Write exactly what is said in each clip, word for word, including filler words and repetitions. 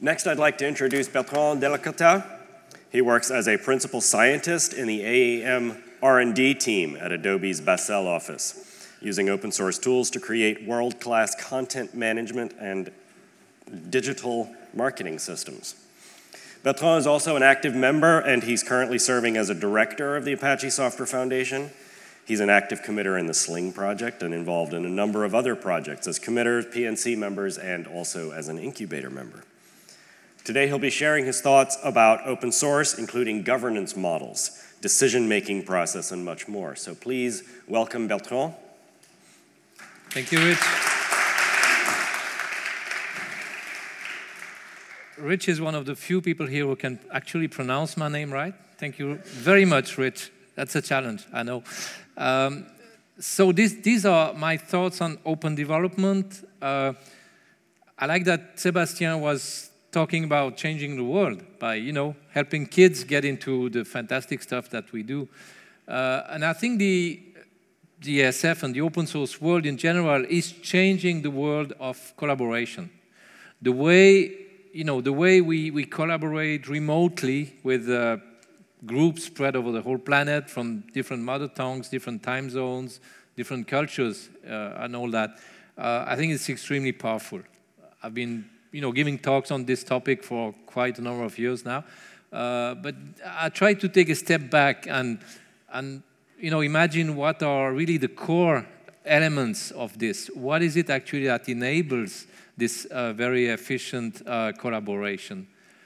Next, I'd like to introduce Bertrand Delacotta. He works as a principal scientist in the A A M R and D team at Adobe's Basel office, using open source tools to create world-class content management and digital marketing systems. Bertrand is also an active member, and he's currently serving as a director of the Apache Software Foundation. He's an active committer in the Sling project and involved in a number of other projects as committers, P N C members, and also as an incubator member. Today, he'll be sharing his thoughts about open source, including governance models, decision-making process, and much more. So please welcome Bertrand. Thank you, Rich. Rich is one of the few people here who can actually pronounce my name right. Thank you very much, Rich. That's a challenge, I know. Um, so this, these are my thoughts on open development. Uh, I like that Sébastien was talking about changing the world by, you know, helping kids get into the fantastic stuff that we do. Uh, and I think the, the E S F and the open source world in general is changing the world of collaboration. The way You know, the way we, we collaborate remotely with uh, groups spread over the whole planet from different mother tongues, different time zones, different cultures, uh, and all that, uh, I think it's extremely powerful. I've been, you know, giving talks on this topic for quite a number of years now, uh, but I try to take a step back and, and, you know, imagine what are really the core elements of this. What is it actually that enables this uh, very efficient uh, collaboration?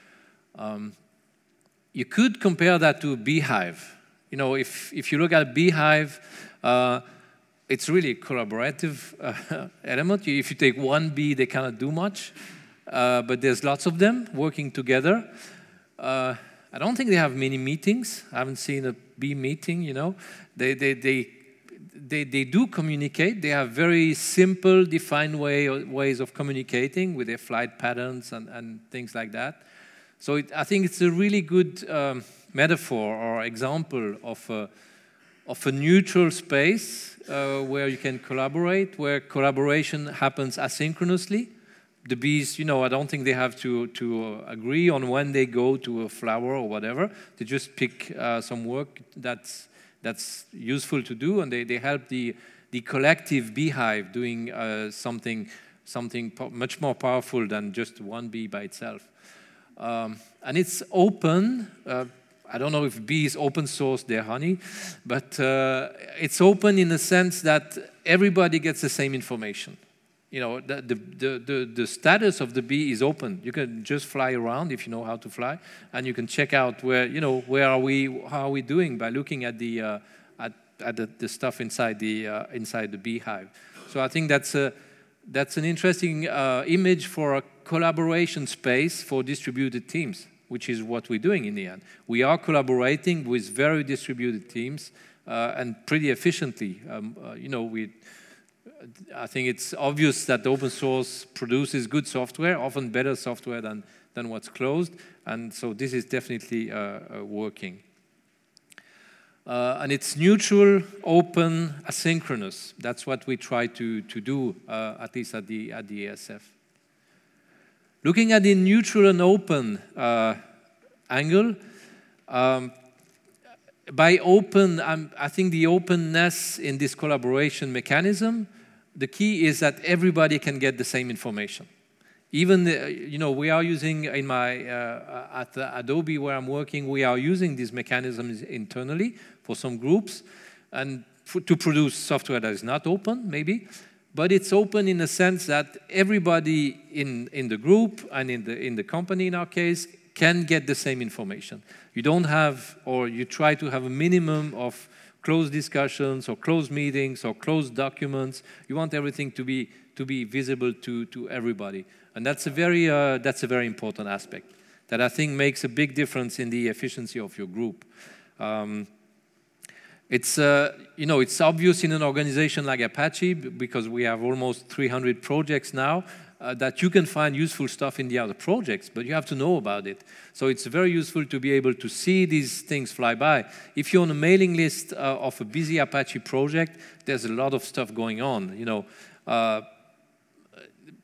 Um, you could compare that to a beehive. You know, if, if you look at a beehive, uh, it's really a collaborative uh, element. If you take one bee, they cannot do much, uh, but there's lots of them working together. Uh, I don't think they have many meetings. I haven't seen a bee meeting, you know. They, they, they They, they do communicate. They have very simple, defined way, ways of communicating with their flight patterns and, and things like that. So it, I think it's a really good um, metaphor or example of a, of a neutral space uh, where you can collaborate, where collaboration happens asynchronously. The bees, you know, I don't think they have to, to agree on when they go to a flower or whatever. They just pick uh, some work that's that's useful to do, and they, they help the, the collective beehive doing uh, something, something much more powerful than just one bee by itself. Um, and it's open. Uh, I don't know if bees open source their honey, but uh, it's open in the sense that everybody gets the same information. You know, the, the, the, the, the status of the bee is open. You can just fly around if you know how to fly, and you can check out where, you know, where are we, how are we doing by looking at the, uh, at, at the, the stuff inside the, uh, inside the beehive. So I think that's, a, that's an interesting uh, image for a collaboration space for distributed teams, which is what we're doing in the end. We are collaborating with very distributed teams uh, and pretty efficiently. Um, uh, you know, we. I think it's obvious that open source produces good software, often better software than, than what's closed, and so this is definitely uh, uh, working. Uh, and it's neutral, open, asynchronous. That's what we try to, to do, uh, at least at the, at the E S F. Looking at the neutral and open uh, angle, um, by open, um, I think the openness in this collaboration mechanism, the key is that everybody can get the same information. Even, the, you know, we are using in my, uh, at the Adobe where I'm working, we are using these mechanisms internally for some groups and for, to produce software that is not open, maybe, but it's open in the sense that everybody in, in the group and in the, in the company in our case can get the same information. You don't have, or you try to have a minimum of closed discussions or closed meetings or closed documents. You want everything to be to be visible to to everybody, and that's a very uh, that's a very important aspect that I think makes a big difference in the efficiency of your group. Um, it's uh, you know it's obvious in an organization like Apache because we have almost three hundred projects now. Uh, that you can find useful stuff in the other projects, but you have to know about it. So it's very useful to be able to see these things fly by. If you're on a mailing list uh, of a busy Apache project, there's a lot of stuff going on. You know, uh,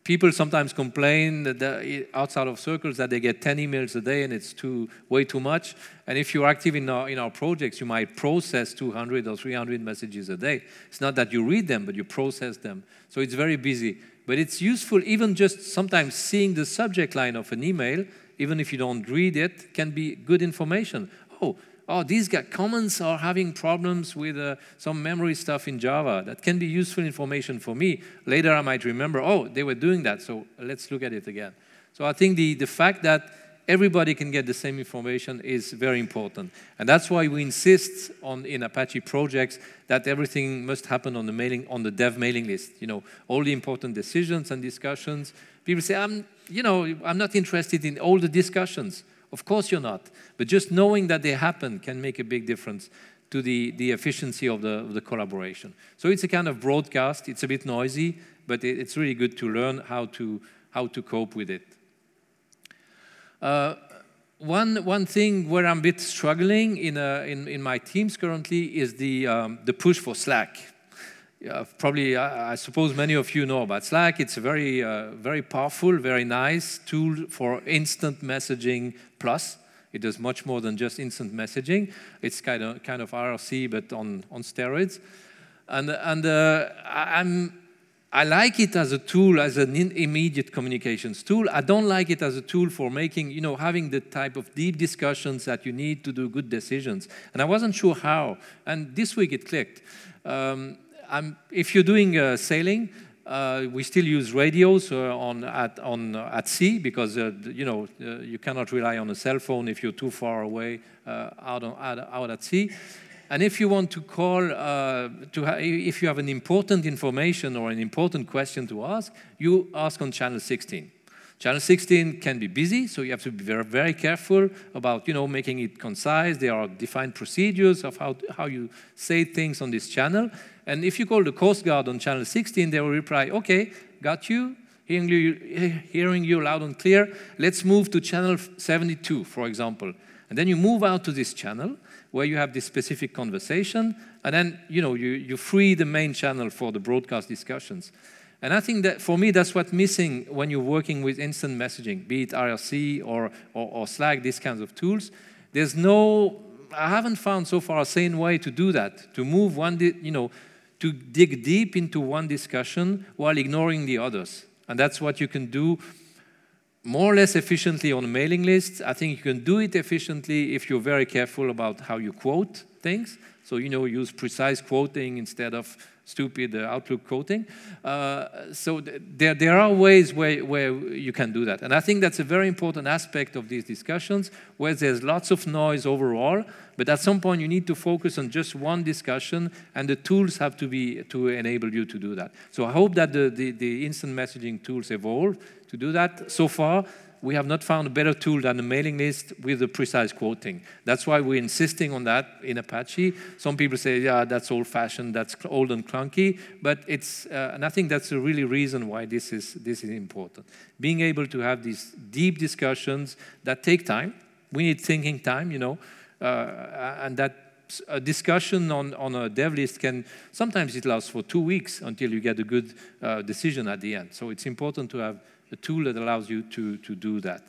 people sometimes complain that the, outside of circles that they get ten emails a day and it's too way too much. And if you're active in our, in our projects, you might process two hundred or three hundred messages a day. It's not that you read them, but you process them. So it's very busy. But it's useful even just sometimes seeing the subject line of an email, even if you don't read it, can be good information. Oh, oh, these guys, Commons are having problems with uh, some memory stuff in Java. That can be useful information for me. Later I might remember, oh, they were doing that, so let's look at it again. So I think the, the fact that everybody can get the same information is very important. And that's why we insist on, in Apache projects, that everything must happen on the mailing, on the dev mailing list. You know, all the important decisions and discussions. People say, I'm, you know, I'm not interested in all the discussions. Of course you're not. But just knowing that they happen can make a big difference to the, the efficiency of the, of the collaboration. So it's a kind of broadcast. It's a bit noisy, but it, it's really good to learn how to, how to cope with it. Uh, one, one thing where I'm a bit struggling in, uh, in, in my teams currently is the, um, the push for Slack. Uh, probably, I, I suppose many of you know about Slack. It's a very, uh, very powerful, very nice tool for instant messaging plus. It does much more than just instant messaging. It's kind of, kind of I R C, but on, on steroids. And, and uh, I'm, I like it as a tool, as an immediate communications tool. I don't like it as a tool for making, you know, having the type of deep discussions that you need to do good decisions. And I wasn't sure how. And this week it clicked. Um, I'm, if you're doing uh, sailing, uh, we still use radios uh, on, at, on, uh, at sea because, uh, you know, uh, you cannot rely on a cell phone if you're too far away uh, out, on, out, out at sea. And if you want to call, uh, to ha if you have an important information or an important question to ask, you ask on channel sixteen. Channel sixteen can be busy, so you have to be very, very careful about, you know, making it concise. There are defined procedures of how, how you say things on this channel. And if you call the Coast Guard on channel sixteen, they will reply, okay, got you, hearing you, hearing you loud and clear. Let's move to channel seventy-two, for example. And then you move out to this channel where you have this specific conversation, and then, you know, you, you free the main channel for the broadcast discussions. And I think that, for me, that's what's missing when you're working with instant messaging, be it I R C or, or, or Slack, these kinds of tools. There's no, I haven't found so far a sane way to do that, to move one, you know, to dig deep into one discussion while ignoring the others. And that's what you can do more or less efficiently on a mailing list. I think you can do it efficiently if you're very careful about how you quote things. So, you know, use precise quoting instead of stupid uh, Outlook quoting. Uh, so th there, there are ways where, where you can do that. And I think that's a very important aspect of these discussions, where there's lots of noise overall, but at some point you need to focus on just one discussion, and the tools have to be to enable you to do that. So I hope that the, the, the instant messaging tools evolve to do that. So far, we have not found a better tool than the mailing list with the precise quoting. That's why we're insisting on that in Apache. Some people say, yeah, that's old-fashioned, that's old and clunky, but it's, uh, and I think that's the really reason why this is, this is important. Being able to have these deep discussions that take time. We need thinking time, you know, uh, and that a discussion on, on a dev list can, sometimes it lasts for two weeks until you get a good uh, decision at the end. So it's important to have a tool that allows you to, to do that.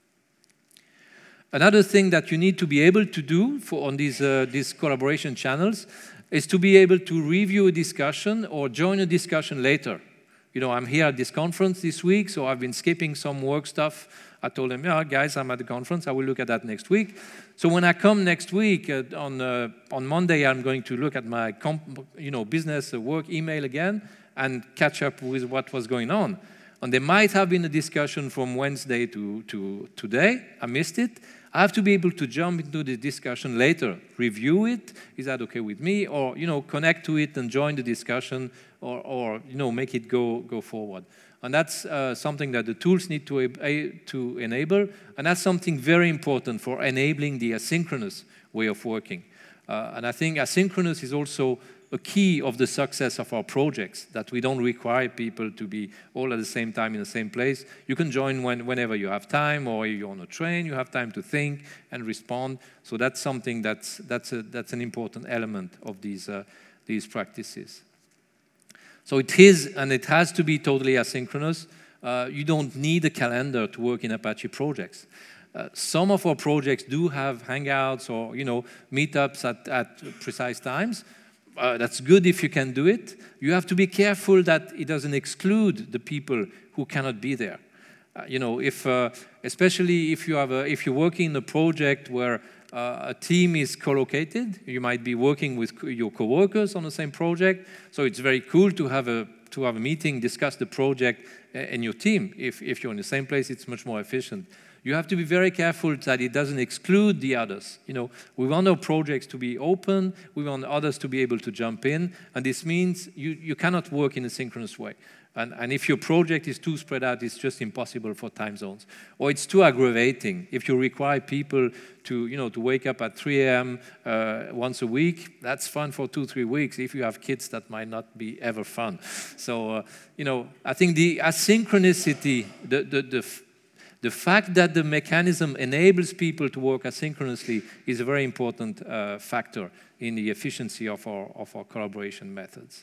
Another thing that you need to be able to do for on these, uh, these collaboration channels is to be able to review a discussion or join a discussion later. You know, I'm here at this conference this week, so I've been skipping some work stuff. I told them, yeah, guys, I'm at the conference. I will look at that next week. So when I come next week, uh, on, uh, on Monday, I'm going to look at my comp you know, business uh, work email again and catch up with what was going on. And there might have been a discussion from Wednesday to, to today. I missed it. I have to be able to jump into the discussion later, review it. Is that okay with me? Or, you know, connect to it and join the discussion, or, or you know, make it go, go forward. And that's uh, something that the tools need to, to enable. And that's something very important for enabling the asynchronous way of working. Uh, and I think asynchronous is also a key of the success of our projects, that we don't require people to be all at the same time in the same place. You can join when, whenever you have time, or you're on a train, you have time to think and respond. So that's something that's, that's, a, that's an important element of these, uh, these practices. So it is, and it has to be totally asynchronous. Uh, you don't need a calendar to work in Apache projects. Uh, some of our projects do have hangouts or, you know, meetups at, at precise times. Uh, that's good if you can do it. You have to be careful that it doesn't exclude the people who cannot be there. Uh, you know, if, uh, especially if you have a, if you're working in a project where uh, a team is co-located, you might be working with co your coworkers on the same project. So it's very cool to have a to have a meeting, discuss the project and your team. If if you're in the same place, it's much more efficient. You have to be very careful that it doesn't exclude the others. You know, we want our projects to be open. We want others to be able to jump in, and this means you you cannot work in a synchronous way. And, and if your project is too spread out, it's just impossible for time zones. Or it's too aggravating. If you require people to, you know, to wake up at three A M uh, once a week, that's fun for two, three weeks. If you have kids, that might not be ever fun. So, uh, you know, I think the asynchronicity, the, the, the, the fact that the mechanism enables people to work asynchronously is a very important uh, factor in the efficiency of our, of our collaboration methods.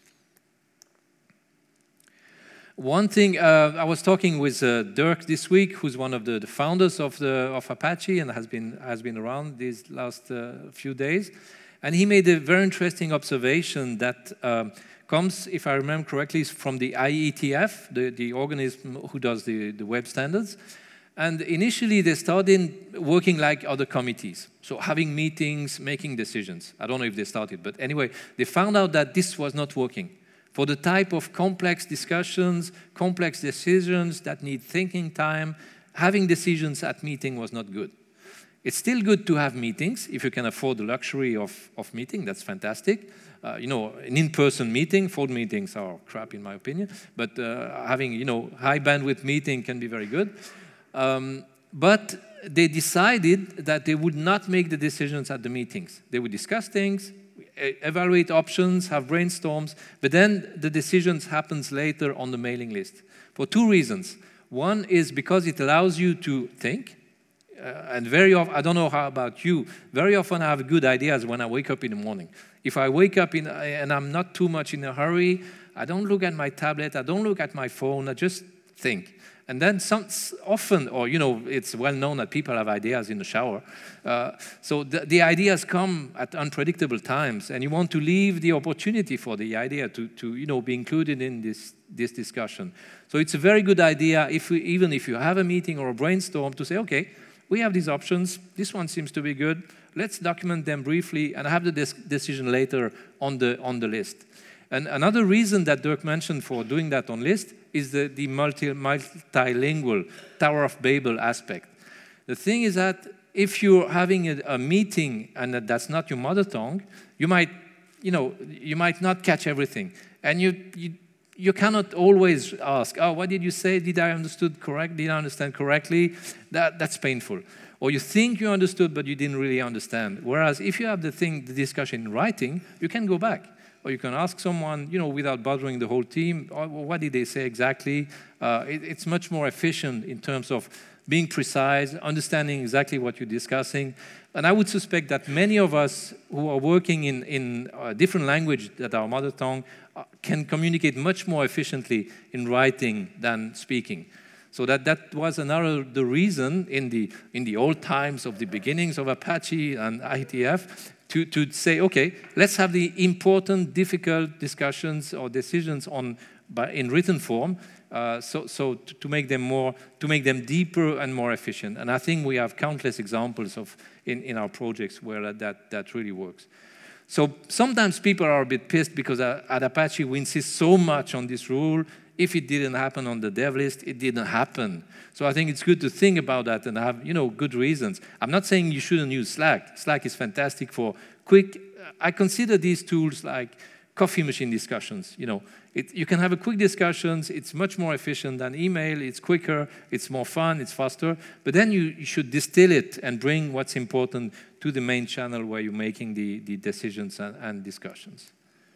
One thing, uh, I was talking with uh, Dirk this week, who's one of the, the founders of, the, of Apache and has been, has been around these last uh, few days. And he made a very interesting observation that um, comes, if I remember correctly, from the I E T F, the, the organism who does the, the web standards. And initially, they started working like other committees. So having meetings, making decisions. I don't know if they started, but anyway, they found out that this was not working. For the type of complex discussions, complex decisions that need thinking time, having decisions at meeting was not good. It's still good to have meetings if you can afford the luxury of, of meeting, that's fantastic. Uh, you know, an in-person meeting, phone meetings are crap in my opinion, but uh, having, you know, high bandwidth meeting can be very good. Um, but they decided that they would not make the decisions at the meetings. They would discuss things, evaluate options, have brainstorms, but then the decisions happens later on the mailing list for two reasons. One is because it allows you to think, uh, and very often, I don't know how about you, very often I have good ideas when I wake up in the morning. If I wake up in, and I'm not too much in a hurry, I don't look at my tablet, I don't look at my phone, I just think. And then some, often, or you know, it's well known that people have ideas in the shower. Uh, so the, the ideas come at unpredictable times, and you want to leave the opportunity for the idea to, to you know, be included in this, this discussion. So it's a very good idea, if we, even if you have a meeting or a brainstorm, to say, okay, we have these options, this one seems to be good, let's document them briefly and have the decision later on the, on the list. And another reason that Dirk mentioned for doing that on list is the, the multi, multilingual Tower of Babel aspect. The thing is that if you're having a, a meeting and that that's not your mother tongue, you might, you know, you might not catch everything. And you, you, you cannot always ask, oh, what did you say? Did I understood correct? Did I understand correctly? That, that's painful. Or you think you understood, but you didn't really understand. Whereas if you have the thing, the discussion in writing, you can go back. Or you can ask someone, you know, without bothering the whole team, oh, what did they say exactly? Uh, it, it's much more efficient in terms of being precise, understanding exactly what you're discussing. And I would suspect that many of us who are working in, in a different language than our mother tongue uh, can communicate much more efficiently in writing than speaking. So that, that was another the reason in the, in the old times of the beginnings of Apache and I E T F to, to say, okay, let's have the important, difficult discussions or decisions on, by, in written form, uh, so, so to, to make them more, to make them deeper and more efficient. And I think we have countless examples of in, in our projects where that, that really works. So sometimes people are a bit pissed because at Apache we insist so much on this rule. If it didn't happen on the dev list, it didn't happen. So I think it's good to think about that and have, you know, good reasons. I'm not saying you shouldn't use Slack. Slack is fantastic for quick, I consider these tools like coffee machine discussions. You know, it, you can have a quick discussions, it's much more efficient than email, it's quicker, it's more fun, it's faster, but then you, you should distill it and bring what's important to the main channel where you're making the, the decisions and, and discussions.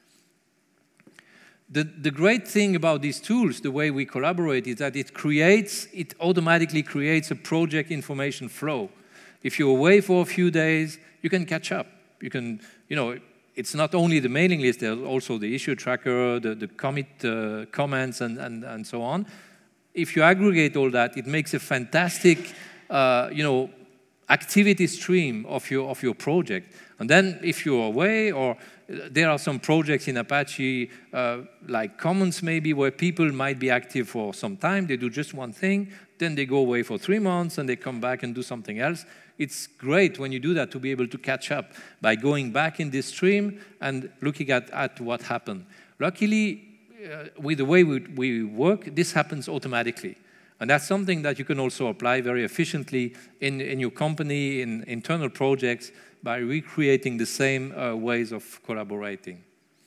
The, the great thing about these tools, the way we collaborate, is that it creates, it automatically creates a project information flow. If you're away for a few days, you can catch up. You can, you know, it's not only the mailing list, there's also the issue tracker, the, the commit uh, comments, and, and, and so on. if you aggregate all that, it makes a fantastic, uh, you know, activity stream of your of your project. And then if you're away, or there are some projects in Apache, uh, like Commons maybe, where people might be active for some time, they do just one thing, then they go away for three months and they come back and do something else. It's great when you do that to be able to catch up by going back in this stream and looking at, at what happened. Luckily, uh, with the way we, we work, this happens automatically. And that's something that you can also apply very efficiently in, in your company, in internal projects, by recreating the same uh, ways of collaborating.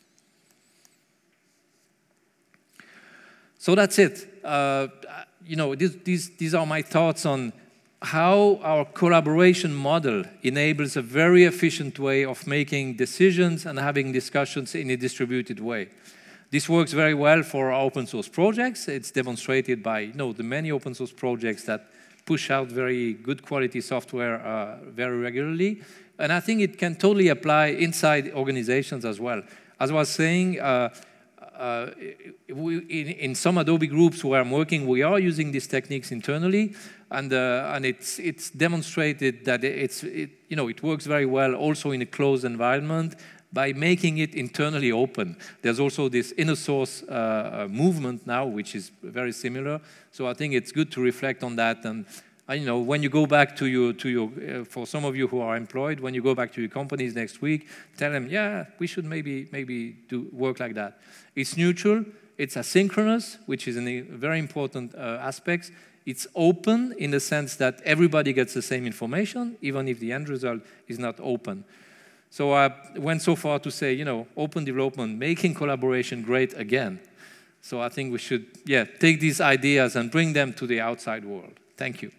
So that's it. Uh, you know, this, these, these are my thoughts on how our collaboration model enables a very efficient way of making decisions and having discussions in a distributed way. This works very well for our open source projects. It's demonstrated by you know, the many open source projects that push out very good quality software uh, very regularly. And I think it can totally apply inside organizations as well. As I was saying, uh, uh, we, in, in some Adobe groups where I'm working, we are using these techniques internally, and uh, and it's it's demonstrated that it's it, you know it works very well also in a closed environment by making it internally open. There's also this inner source uh, movement now, which is very similar. So I think it's good to reflect on that. And uh, you know, when you go back to your, to your uh, for some of you who are employed, when you go back to your companies next week, tell them, yeah, we should maybe maybe do work like that. It's neutral, it's asynchronous, which is a very important uh, aspect. It's open in the sense that everybody gets the same information, even if the end result is not open. So I went so far to say, you know, open development, making collaboration great again. So I think we should, yeah, take these ideas and bring them to the outside world. Thank you.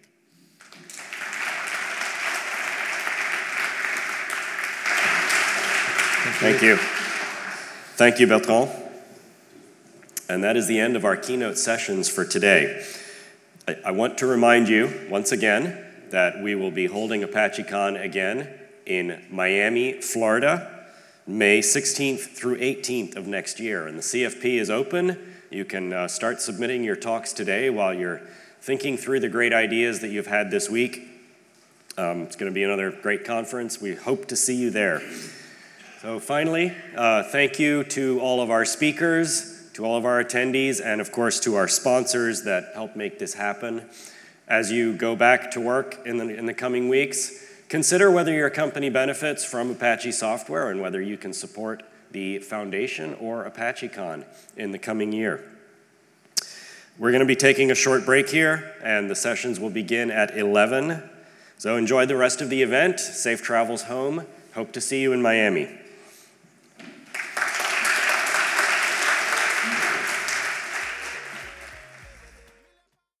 Thank you. Thank you, Bertrand. And that is the end of our keynote sessions for today. I, I want to remind you, once again, that we will be holding ApacheCon again in Miami, Florida, May sixteenth through eighteenth of next year. And the C F P is open. You can uh, start submitting your talks today while you're thinking through the great ideas that you've had this week. Um, it's going to be another great conference. We hope to see you there. So finally, uh, thank you to all of our speakers, to all of our attendees, and of course to our sponsors that help make this happen. As you go back to work in the, in the coming weeks, consider whether your company benefits from Apache software and whether you can support the Foundation or ApacheCon in the coming year. We're going to be taking a short break here, and the sessions will begin at eleven. So enjoy the rest of the event. Safe travels home. Hope to see you in Miami.